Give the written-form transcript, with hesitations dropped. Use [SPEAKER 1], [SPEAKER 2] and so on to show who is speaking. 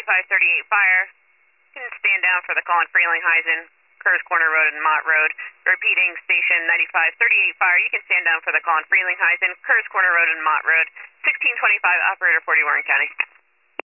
[SPEAKER 1] 9538 Fire. You can stand down for the call on Frelinghuysen, Kerrs Corner Road and Mott Road. Repeating, station 9538 Fire. You can stand down for the call on Frelinghuysen, Kerrs Corner Road and Mott Road. 1625, operator 40 Warren County.